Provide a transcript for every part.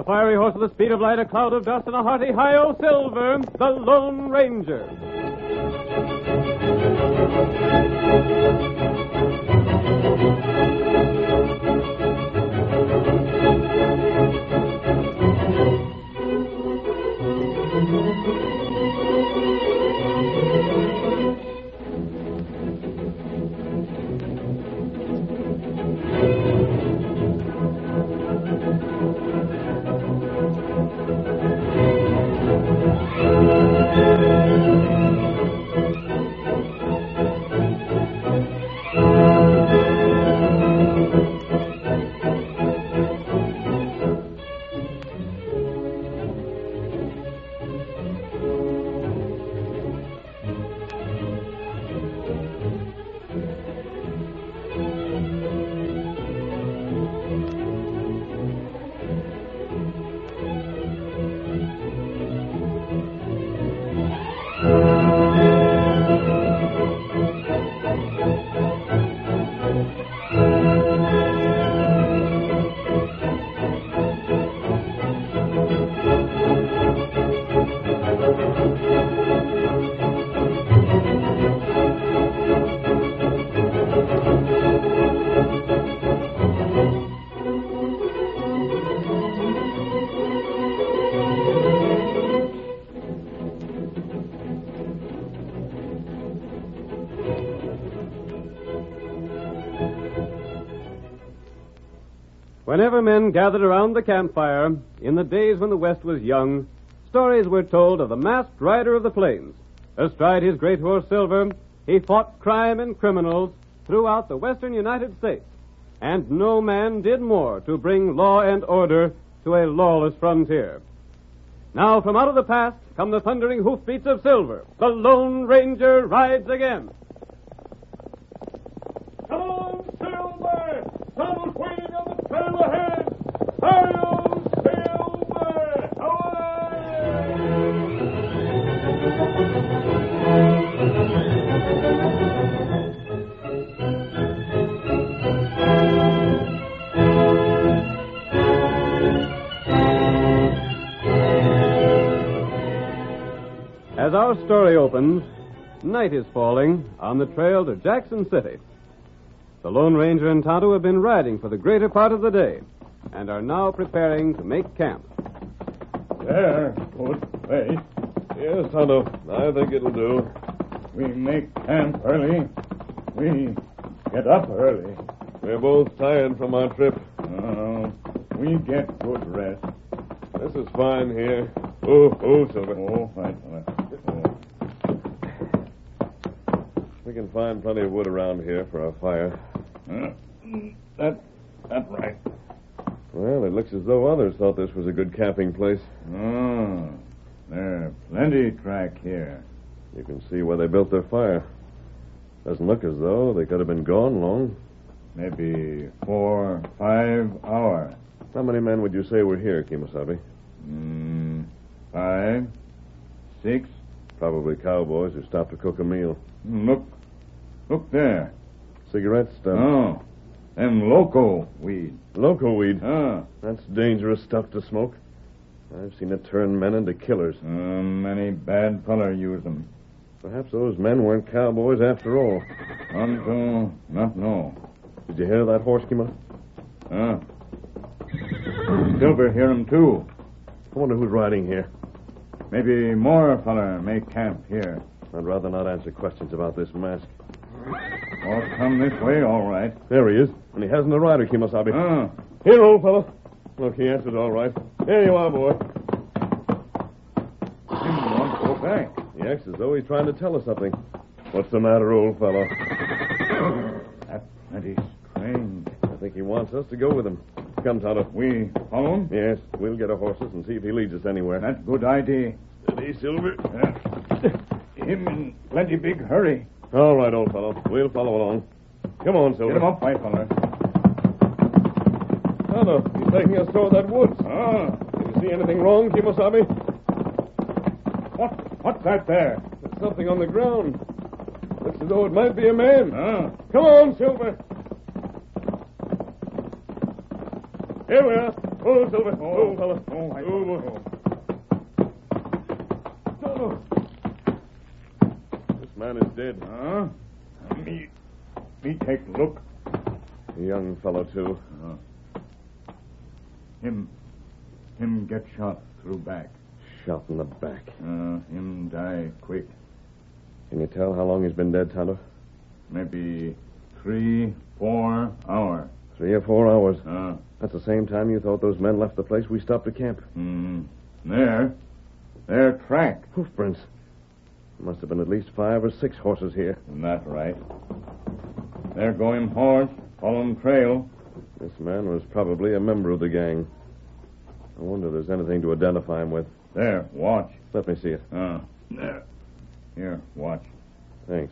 fiery horse with the speed of light, a cloud of dust, and a hearty hi-yo Silver, the Lone Ranger. Whenever men gathered around the campfire, in the days when the West was young, stories were told of the masked rider of the plains. Astride his great horse Silver, he fought crime and criminals throughout the western United States. And no man did more to bring law and order to a lawless frontier. Now, from out of the past come the thundering hoofbeats of Silver. The Lone Ranger rides again. Come on, Silver! Someone's waiting on the trail ahead! Hi-yo, Silver! As our story opens, night is falling on the trail to Jackson City. The Lone Ranger and Tonto have been riding for the greater part of the day and are now preparing to make camp. There, good place. Yes, Tonto, I think it'll do. We make camp early. We get up early. We're both tired from our trip. We get good rest. This is fine here. Oh, Silver. Oh, right. We can find plenty of wood around here for our fire. That's right. Well, it looks as though others thought this was a good camping place. There's plenty track here. You can see where they built their fire. Doesn't look as though they could have been gone long. Maybe 4 or 5 hours. How many men would you say were here, Kemosabe? 5, 6. Probably cowboys who stopped to cook a meal. Look there. Cigarette stuff. Oh, them loco weed. Loco weed? That's dangerous stuff to smoke. I've seen it turn men into killers. Many bad feller use them. Perhaps those men weren't cowboys after all. Unto not know. Did you hear that horse, Kima? Silver hear him too. I wonder who's riding here. Maybe more feller make camp here. I'd rather not answer questions about this mask. Or come this way, all right. There he is, and he hasn't a rider, Kemosabe. Here, old fellow. Look, he answered all right. Here you are, boy. He won't go back. He acts as though he's trying to tell us something. What's the matter, old fellow? That's plenty strange. I think he wants us to go with him. Come, Tonto. We follow him? Yes, we'll get our horses and see if he leads us anywhere. That's good idea. Steady, Silver. Him in plenty big hurry. All right, old fellow. We'll follow along. Come on, Silver. Get him up, white feller. Tonto, he's taking us toward that woods. Did you see anything wrong, Kemosabe? What's that there? There's something on the ground. Looks as though it might be a man. Come on, Silver. Here we are. Oh, Silver. Oh, Oh, fella. Oh, I No. This man is dead. Huh? Me take look. A young fellow, too. Him get shot through back. Shot in the back. Him die quick. Can you tell how long he's been dead, Tonto? Maybe 3-4 hours. 3 or 4 hours. That's the same time you thought those men left the place we stopped to camp. Their track. Hoof prints. There must have been at least 5 or 6 horses here. Isn't that right? They're going horse, following trail. This man was probably a member of the gang. I wonder if there's anything to identify him with. There, watch. Let me see it. There. Here, watch. Thanks.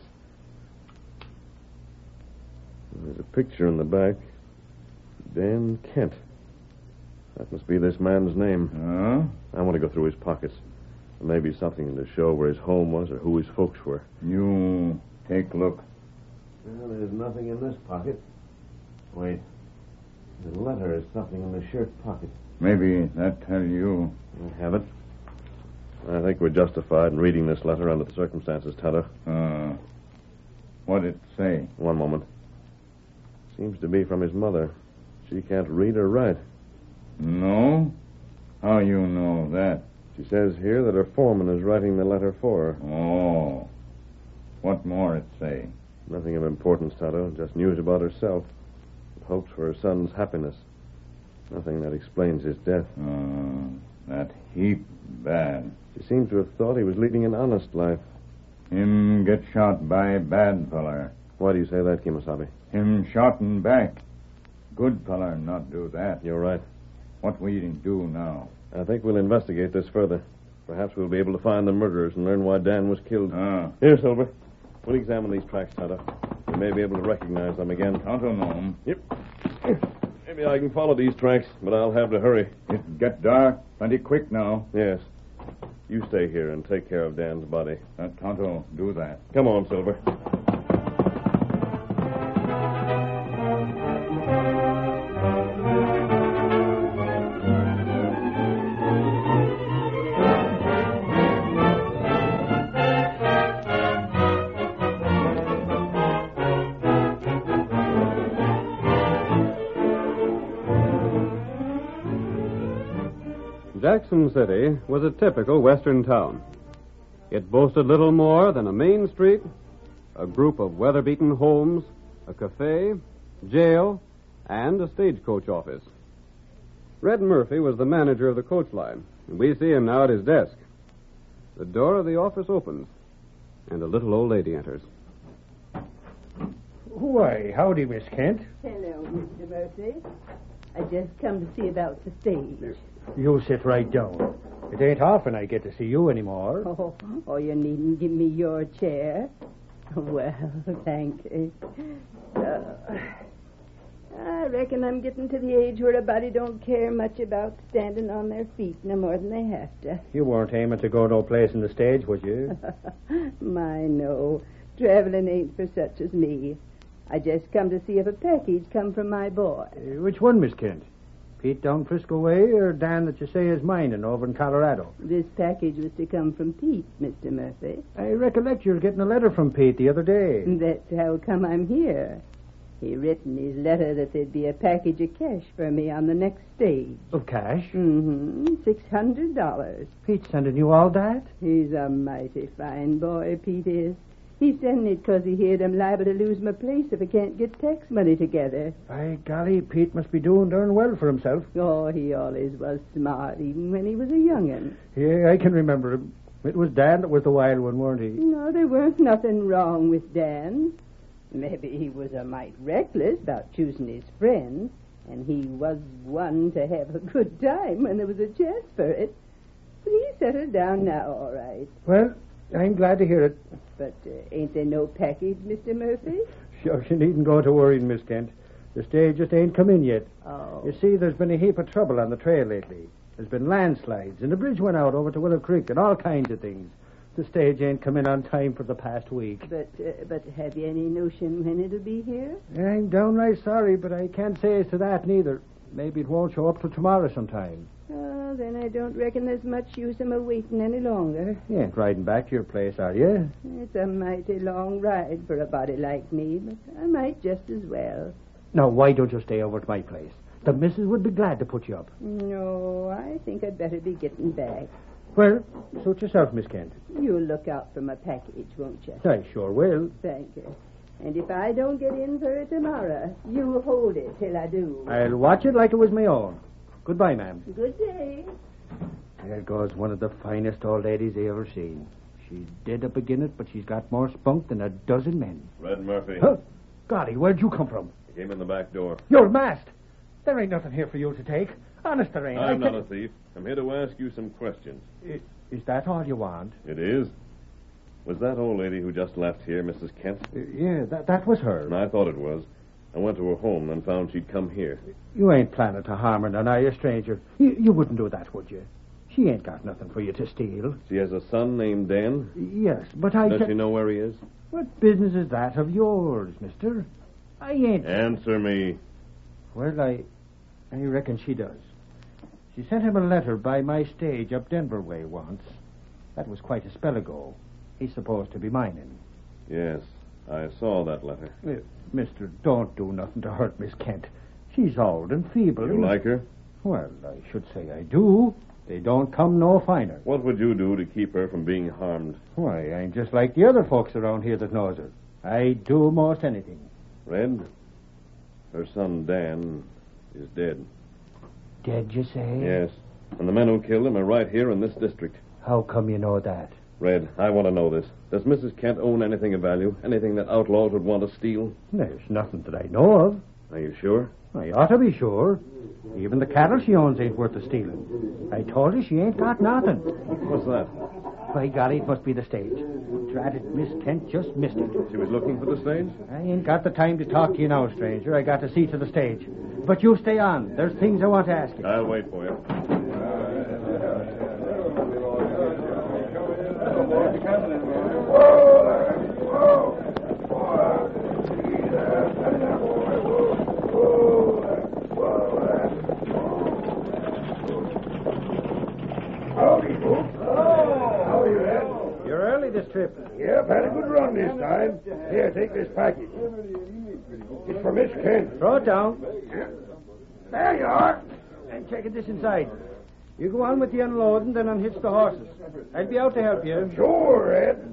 There's a picture in the back. Dan Kent. That must be this man's name. I want to go through his pockets. There may be something to show where his home was or who his folks were. You take a look. Well, there's nothing in this pocket. Wait. The letter is something in the shirt pocket. Maybe that tell you. I have it. I think we're justified in reading this letter under the circumstances, Tonto. What'd it say? One moment. Seems to be from his mother. She can't read or write. No? How you know that? She says here that her foreman is writing the letter for her. Oh. What more it say? Nothing of importance, Tonto. Just news about herself. Hopes for her son's happiness. Nothing that explains his death. That heap bad. She seems to have thought he was leading an honest life. Him get shot by bad feller. Why do you say that, Kemosabe? Him shot in back. Good feller not do that. You're right. What we do now? I think we'll investigate this further. Perhaps we'll be able to find the murderers and learn why Dan was killed. Here, Silver. We'll examine these tracks, Tonto. We may be able to recognize them again. Tonto know 'em. Yep. Maybe I can follow these tracks, but I'll have to hurry. It get dark plenty quick now. Yes. You stay here and take care of Dan's body. Tonto do that. Come on, Silver. Jackson City was a typical western town. It boasted little more than a main street, a group of weather-beaten homes, a cafe, jail, and a stagecoach office. Red Murphy was the manager of the coach line, and we see him now at his desk. The door of the office opens, and a little old lady enters. Why, howdy, Miss Kent. Hello, Mr. Murphy. I just come to see about the stage. You sit right down. It ain't often I get to see you anymore. Oh, you needn't give me your chair. Well, thank you. I reckon I'm getting to the age where a body don't care much about standing on their feet no more than they have to. You weren't aiming to go no place in the stage, was you? My, no. Traveling ain't for such as me. I just come to see if a package come from my boy. Which one, Miss Kent? Pete down Frisco way or Dan that you say is mining over in Colorado? This package was to come from Pete, Mr. Murphy. I recollect you were getting a letter from Pete the other day. That's how come I'm here. He written his letter that there'd be a package of cash for me on the next stage. Of cash? Mm-hmm. $600. Pete's sending you all that? He's a mighty fine boy, Pete is. He's sending it 'cause he heard I'm liable to lose my place if I can't get tax money together. By golly, Pete must be doing darn well for himself. Oh, he always was smart, even when he was a young'un. Yeah, I can remember him. It was Dan that was the wild one, weren't he? No, there weren't nothing wrong with Dan. Maybe he was a mite reckless about choosing his friends, and he was one to have a good time when there was a chance for it. But he's settled down now, all right. Well, I'm glad to hear it. But ain't there no package, Mr. Murphy? Sure, you needn't go to worrying, Miss Kent. The stage just ain't come in yet. Oh. You see, there's been a heap of trouble on the trail lately. There's been landslides, and the bridge went out over to Willow Creek, and all kinds of things. The stage ain't come in on time for the past week. But have you any notion when it'll be here? I'm downright sorry, but I can't say as to that neither. Maybe it won't show up till tomorrow sometime. Oh, then I don't reckon there's much use in my waiting any longer. You ain't riding back to your place, are you? It's a mighty long ride for a body like me, but I might just as well. Now, why don't you stay over at my place? The missus would be glad to put you up. No, I think I'd better be getting back. Well, suit yourself, Miss Kent. You'll look out for my package, won't you? I sure will. Thank you. And if I don't get in for it tomorrow, you hold it till I do. I'll watch it like it was my own. Goodbye, ma'am. Good day. There goes one of the finest old ladies I ever seen. She's dead up agin it, but she's got more spunk than a dozen men. Red Murphy. Huh? Golly, where'd you come from? He came in the back door. You're masked. There ain't nothing here for you to take. Honest, there ain't. I'm not a thief. I'm here to ask you some questions. Is that all you want? It is. Was that old lady who just left here, Mrs. Kent? Yeah, that was her. I thought it was. I went to her home and found she'd come here. You ain't planning to harm her, none, are you, stranger? You wouldn't do that, would you? She ain't got nothing for you to steal. She has a son named Dan? Yes, but Does she know where he is? What business is that of yours, mister? I ain't... Answer me. Well, I reckon she does. She sent him a letter by my stage up Denver way once. That was quite a spell ago. He's supposed to be mining. Yes, I saw that letter. Mister, don't do nothing to hurt Miss Kent. She's old and feeble. You like her? Well, I should say I do. They don't come no finer. What would you do to keep her from being harmed? Why, I'm just like the other folks around here that knows her. I'd do most anything. Red, her son Dan is dead. Dead, you say? Yes, and the men who killed him are right here in this district. How come you know that? Red, I want to know this. Does Mrs. Kent own anything of value? Anything that outlaws would want to steal? There's nothing that I know of. Are you sure? I ought to be sure. Even the cattle she owns ain't worth the stealing. I told her she ain't got nothing. What's that? By golly, it must be the stage. Drat it, Miss Kent just missed it. She was looking for the stage? I ain't got the time to talk to you now, stranger. I got to see to the stage. But you stay on. There's things I want to ask you. I'll wait for you. Howdy, folks. How are you, Ed? You're early this trip. Yep, had a good run this time. Here, take this package. It's for Miss Kent. Throw it down. There you are. And check this inside. You go on with the unloading, then unhitch the horses. I'll be out to help you. Sure, Ed.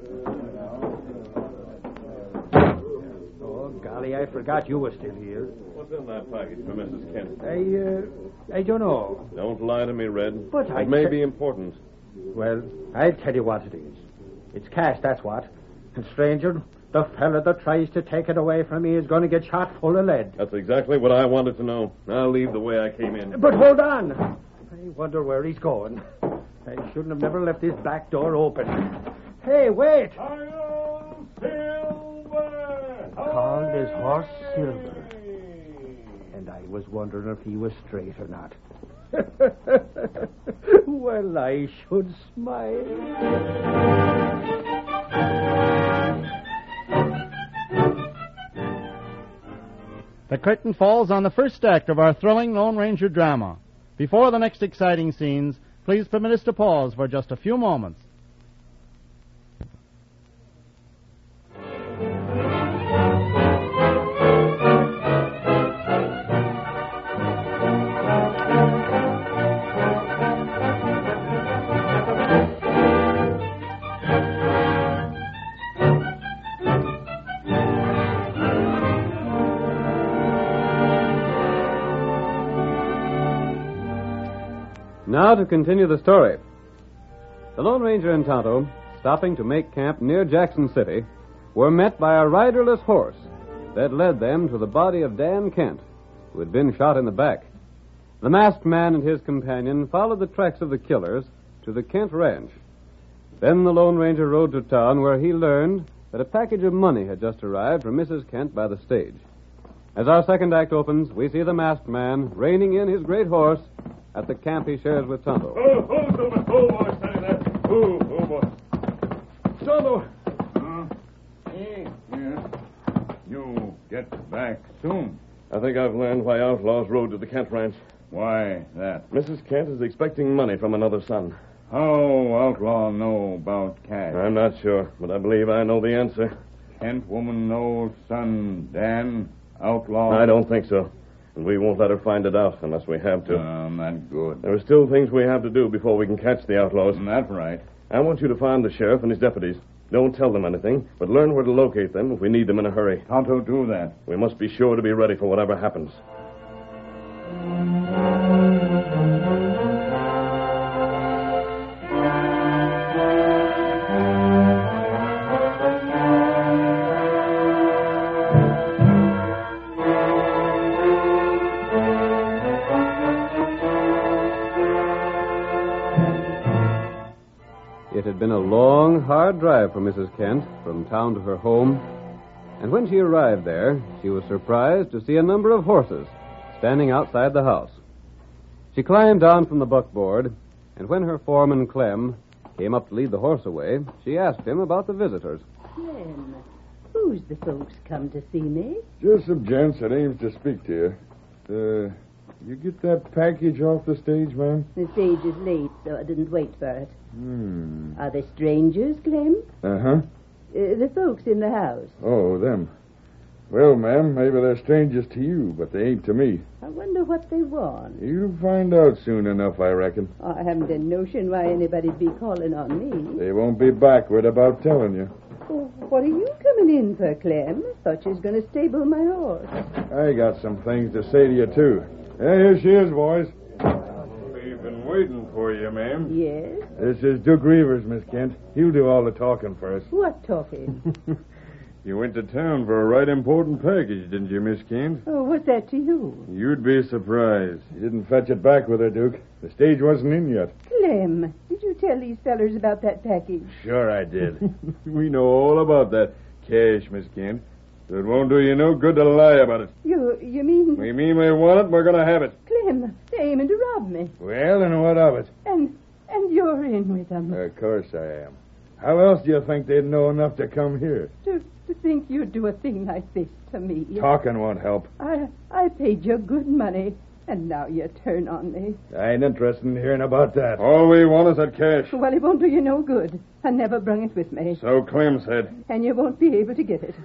Oh, golly, I forgot you were still here. What's in that package for Mrs. Kent? I don't know. Don't lie to me, Red. But it may be important. Well, I'll tell you what it is. It's cash, that's what. And, stranger, the fella that tries to take it away from me is going to get shot full of lead. That's exactly what I wanted to know. I'll leave the way I came in. But hold on. I wonder where he's going. I shouldn't have never left this back door open. Hey, wait! Silver! Called his horse Silver. And I was wondering if he was straight or not. Well, I should smile. The curtain falls on the first act of our thrilling Lone Ranger drama. Before the next exciting scenes, please permit us to pause for just a few moments. Now to continue the story. The Lone Ranger and Tonto, stopping to make camp near Jackson City, were met by a riderless horse that led them to the body of Dan Kent, who had been shot in the back. The masked man and his companion followed the tracks of the killers to the Kent ranch. Then the Lone Ranger rode to town, where he learned that a package of money had just arrived from Mrs. Kent by the stage. As our second act opens, we see the masked man reining in his great horse at the camp he shares with Tonto. Oh, Silver. Oh, boy, steady there. Oh, boy. Tonto! Yeah. You get back soon. I think I've learned why outlaws rode to the Kent ranch. Why that? Mrs. Kent is expecting money from another son. How outlaw know about cash? I'm not sure, but I believe I know the answer. Kent woman know son Dan outlaw? I don't think so. And we won't let her find it out unless we have to. Not good. There are still things we have to do before we can catch the outlaws. That's right. I want you to find the sheriff and his deputies. Don't tell them anything, but learn where to locate them if we need them in a hurry. How to do that? We must be sure to be ready for whatever happens. It had been a long, hard drive for Mrs. Kent from town to her home, and when she arrived there, she was surprised to see a number of horses standing outside the house. She climbed down from the buckboard, and when her foreman, Clem, came up to lead the horse away, she asked him about the visitors. Clem, who's the folks come to see me? Just some gents that aims to speak to you. You get that package off the stage, ma'am? The stage is late, so I didn't wait for it. Are they strangers, Clem? Uh-huh. The folks in the house. Oh, them. Well, ma'am, maybe they're strangers to you, but they ain't to me. I wonder what they want. You'll find out soon enough, I reckon. I haven't a notion why anybody'd be calling on me. They won't be backward about telling you. Oh, what are you coming in for, Clem? Thought you was going to stable my horse. I got some things to say to you, too. Yeah, here she is, boys. We've been waiting for you, ma'am. Yes? This is Duke Reavers, Miss Kent. He'll do all the talking for us. What talking? You went to town for a right important package, didn't you, Miss Kent? Oh, what's that to you? You'd be surprised. You didn't fetch it back with her, Duke. The stage wasn't in yet. Clem, did you tell these fellers about that package? Sure I did. We know all about that cash, Miss Kent. It won't do you no good to lie about it. You mean... We mean we want it, and we're going to have it. Clem, they're aiming to rob me. Well, and what of it? And you're in with them. Of course I am. How else do you think they'd know enough to come here? To think you'd do a thing like this to me. Talking won't help. I paid you good money, and now you turn on me. I ain't interested in hearing about that. All we want is that cash. Well, it won't do you no good. I never brung it with me. So Clem said. And you won't be able to get it.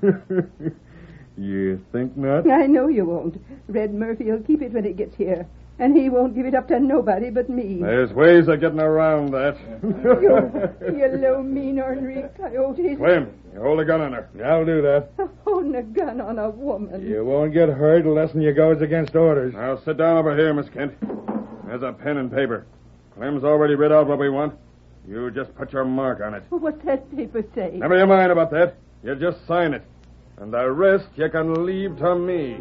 You think not? I know you won't. Red Murphy will keep it when it gets here. And he won't give it up to nobody but me. There's ways of getting around that. You low, mean, ornery coyotes. Clem, you hold a gun on her. I'll do that. Holding a gun on a woman. You won't get hurt unless you goes against orders. Now sit down over here, Miss Kent. There's a pen and paper. Clem's already read out what we want. You just put your mark on it. What's that paper say? Never you mind about that. You just sign it. And the rest you can leave to me.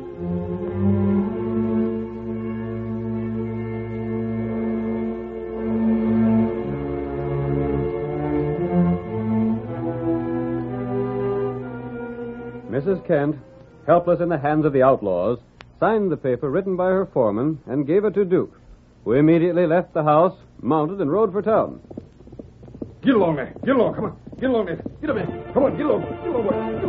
Mrs. Kent, helpless in the hands of the outlaws, signed the paper written by her foreman and gave it to Duke, who immediately left the house, mounted, and rode for town. Get along there. Get along. Come on. Get along there. Get up there. Come on. Get along. Get along. Get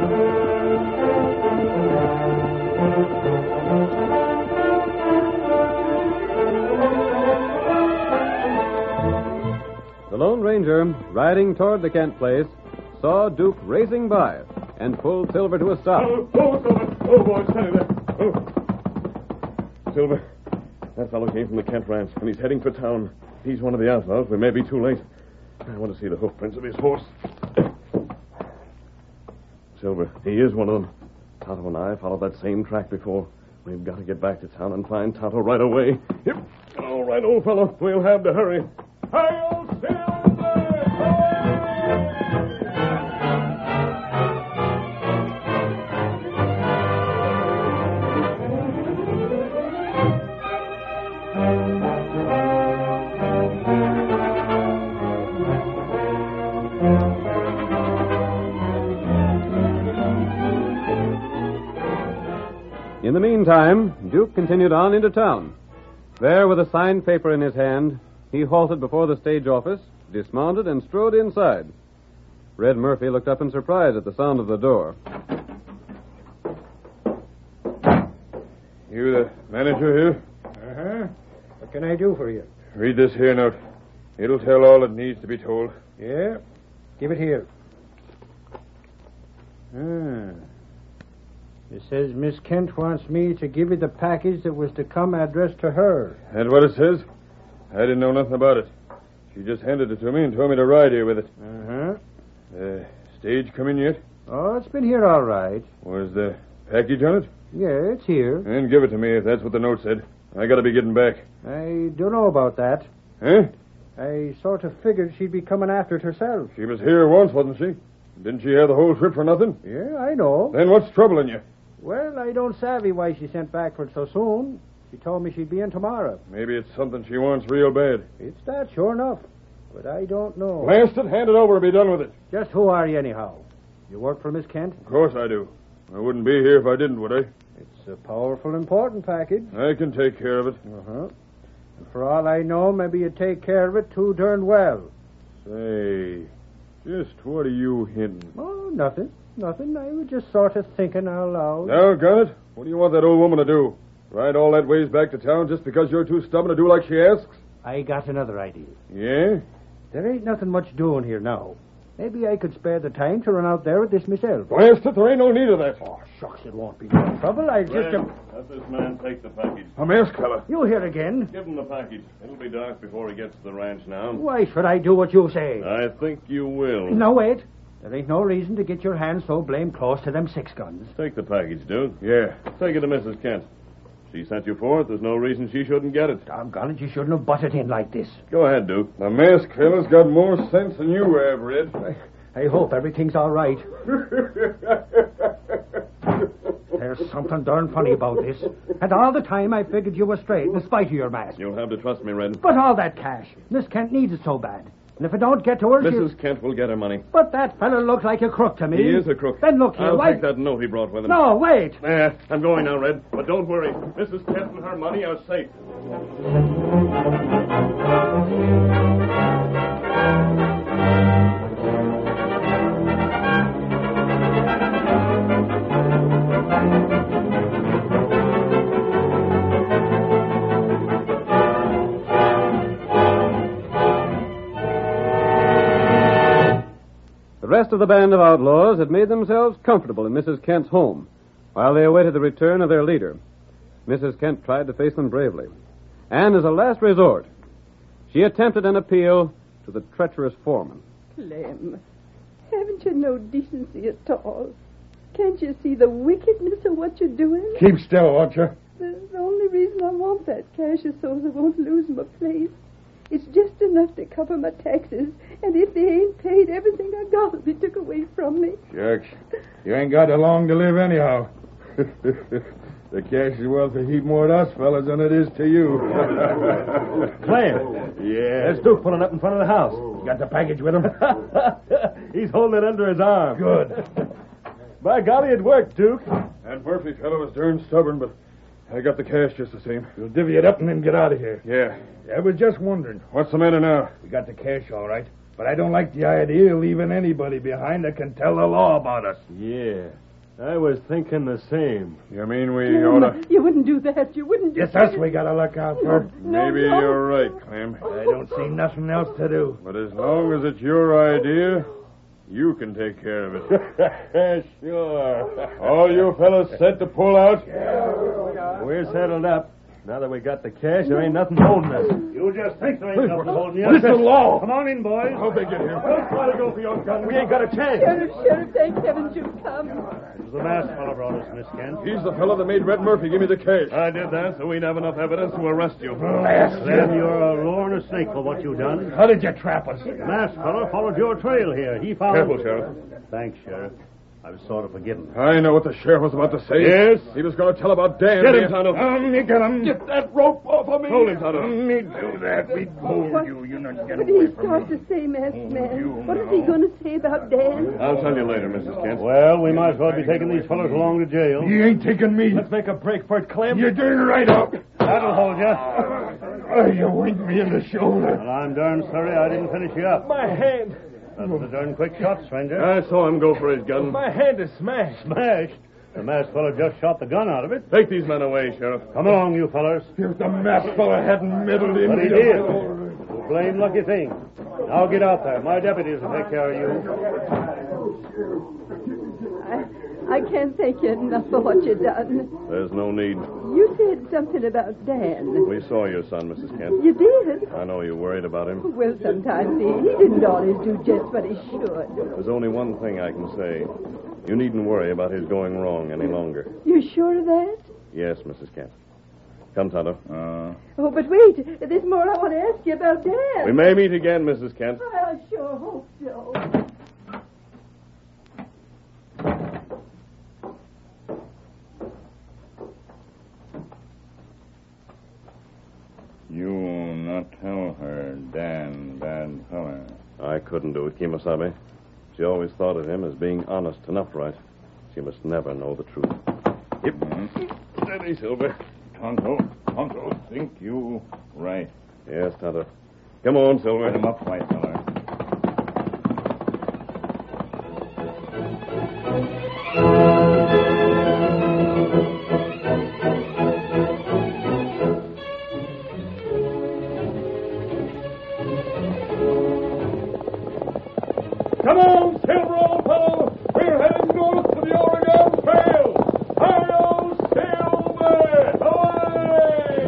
The Lone Ranger, riding toward the Kent place, saw Duke racing by and pulled Silver to a stop. Silver. Oh, boy, steady there. Oh. Silver, that fellow came from the Kent ranch, and he's heading for town. He's one of the outlaws. We may be too late. I want to see the hoofprints of his horse. Silver, he is one of them. Tonto and I followed that same track before. We've got to get back to town and find Tonto right away. Yep. All right, old fellow. We'll have to hurry. Hail, Silver! In the meantime, Duke continued on into town. There, with a signed paper in his hand, he halted before the stage office, dismounted, and strode inside. Red Murphy looked up in surprise at the sound of the door. You the manager here? Uh-huh. What can I do for you? Read this here note. It'll tell all that needs to be told. Yeah? Give it here. It says Miss Kent wants me to give you the package that was to come addressed to her. That's what it says? I didn't know nothing about it. She just handed it to me and told me to ride here with it. Uh-huh. The stage come in yet? Oh, it's been here all right. Was the package on it? Yeah, it's here. Then give it to me if that's what the note said. I gotta be getting back. I don't know about that. Huh? I sort of figured she'd be coming after it herself. She was here once, wasn't she? Didn't she have the whole trip for nothing? Yeah, I know. Then what's troubling you? Well, I don't savvy why she sent back for it so soon. She told me she'd be in tomorrow. Maybe it's something she wants real bad. It's that, sure enough. But I don't know. Blast it, hand it over and be done with it. Just who are you, anyhow? You work for Miss Kent? Of course I do. I wouldn't be here if I didn't, would I? It's a powerful, important package. I can take care of it. Uh-huh. And for all I know, maybe you take care of it too darn well. Say, just what are you hinting? Oh, nothing. Nothing. I was just sort of thinking out loud. Doggone it. What do you want that old woman to do? Ride all that ways back to town just because you're too stubborn to do like she asks? I got another idea. Yeah? There ain't nothing much doing here now. Maybe I could spare the time to run out there with this myself. Blast it, there ain't no need of that. Oh, shucks, it won't be no trouble. I'll just... Let this man take the package. A masked fella. You here again? Give him the package. It'll be dark before he gets to the ranch now. Why should I do what you say? I think you will. No, wait. There ain't no reason to get your hands so blame close to them 6 guns. Take the package, Duke. Yeah. Take it to Mrs. Kent. She sent you for it. There's no reason she shouldn't get it. Doggone it, you shouldn't have butted in like this. Go ahead, Duke. The masked fella's got more sense than you have, Red. I hope everything's all right. There's something darn funny about this. And all the time I figured you were straight, in spite of your mask. You'll have to trust me, Red. But all that cash. Miss Kent needs it so bad. And if it don't get to her, Mrs. Kent will get her money. But that fellow looks like a crook to me. He is a crook. Then look here, I'll why... take that note he brought with him. No, wait. I'm going now, Red. But don't worry. Mrs. Kent and her money are safe. The rest of the band of outlaws had made themselves comfortable in Mrs. Kent's home while they awaited the return of their leader. Mrs. Kent tried to face them bravely. And as a last resort, she attempted an appeal to the treacherous foreman. Clem, haven't you no decency at all? Can't you see the wickedness of what you're doing? Keep still, won't you? The only reason I want that cash is so I won't lose my place. It's just enough to cover my taxes, and if they ain't paid, everything I got will be took away from me. Shucks. You ain't got long to live anyhow. The cash is worth a heap more to us fellas than it is to you. Clem. Yeah. There's Duke pulling up in front of the house. You got the package with him? He's holding it under his arm. Good. By golly, it worked, Duke. That Murphy fellow was darn stubborn, but I got the cash just the same. You'll divvy it up and then get out of here. Yeah. I was just wondering. What's the matter now? We got the cash, all right. But I don't like the idea of leaving anybody behind that can tell the law about us. Yeah. I was thinking the same. You mean we ought to... You wouldn't do that. You wouldn't do It's that. us we gotta look out for. Maybe you're right, Clem. I don't see nothing else to do. But as long as it's your idea, you can take care of it. Sure. All you fellas set to pull out? We're settled up. Now that we got the cash, there ain't nothing holding us. You just think there ain't nothing holding you. This is law. Come on in, boys. How'd they get here? Don't try to go for your gun. We ain't got a chance. Sheriff, thank heavens you've come. It was the masked fellow brought us, Miss Kent. He's the fellow that made Red Murphy give me the cash. I did that so we'd have enough evidence to arrest you. Then you're a lure and a snake for what you done. How did you trap us? The masked fellow followed your trail here. He found... Careful, Sheriff. Thanks, Sheriff. I was sort of forgiven. I know what the sheriff was about to say. Yes? He was going to tell about Dan. Get him, Tonto. You get him. Get that rope off of me. Hold him, Tonto. Me do that. We hold you. You're not What getting did away he from start me. to say, masked man? What is he going to say about Dan? I'll tell you later, Mrs. Kent. Well, we might as well be taking these fellows along to jail. You ain't taking me. Let's make a break for it, Clem. You're doing right out. That'll hold you. You winked me in the shoulder. Well, I'm darn sorry I didn't finish you up. My hand. That was a darn quick shot, stranger. I saw him go for his gun. My hand is smashed. Smashed? The masked fellow just shot the gun out of it. Take these men away, Sheriff. Come along, you fellers. If the masked fellow hadn't meddled in... But he did. Blame lucky thing. Now get out there. My deputies will take care of you. I can't thank you enough for what you've done. There's no need. You said something about Dan. We saw your son, Mrs. Kent. You did? I know you're worried about him. Well, sometimes he didn't always do just what he should. There's only one thing I can say. You needn't worry about his going wrong any longer. You sure of that? Yes, Mrs. Kent. Come, Tonto. Oh, but wait. There's more I want to ask you about Dan. We may meet again, Mrs. Kent. I sure hope so. You will not tell her Dan bad fella. I couldn't do it, Kemosabe. She always thought of him as being honest and upright. She must never know the truth. Yep. Steady, Silver. Tonto, think you right. Yes, Tonto. Come on, Silver. Let him up, white fella. Come on, Silver, old fellow. We're heading north to the Oregon Trail. Hi-yo, Silver! Away!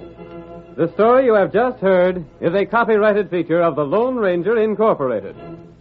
The story you have just heard is a copyrighted feature of the Lone Ranger Incorporated.